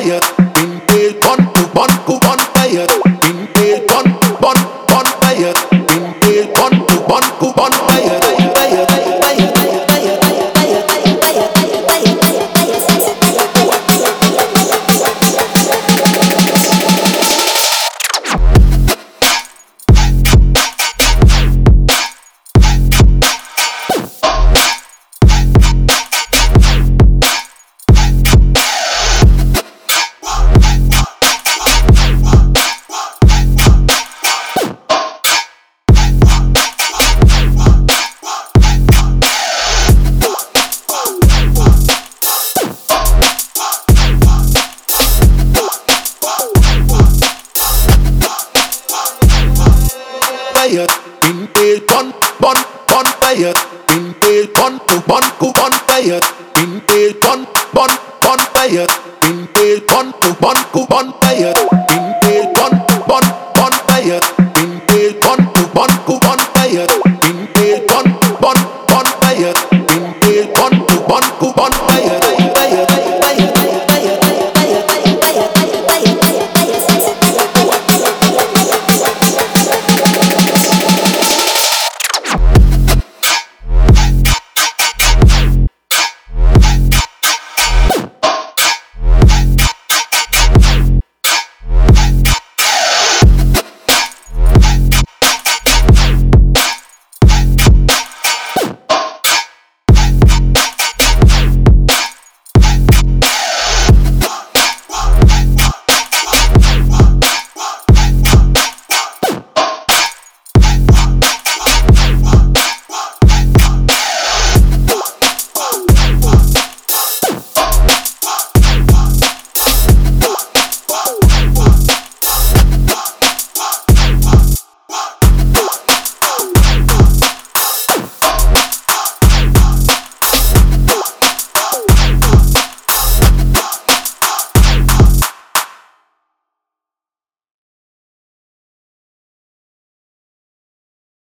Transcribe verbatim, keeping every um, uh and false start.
bonfire. Inhale, bon, go, bon, go, bonfire. Inhale, bon, bon, bonfire. Inhale, bon, go, bon, go, bonfire. Fire, fire, fire, fire, fire, fire, fire. Inhale, bon, bon, bonfire. Inhale, bon, go, bon, go, bonfire. Inhale, bon, bon, bonfire. Inhale, bon, go, bon, go, bonfire. Inhale, bon, bon, bonfire. Inhale, bon, go, bon, go, bonfire. Inhale, bon, bon, bonfire. Inhale, bon, go, bon, go, bonfire.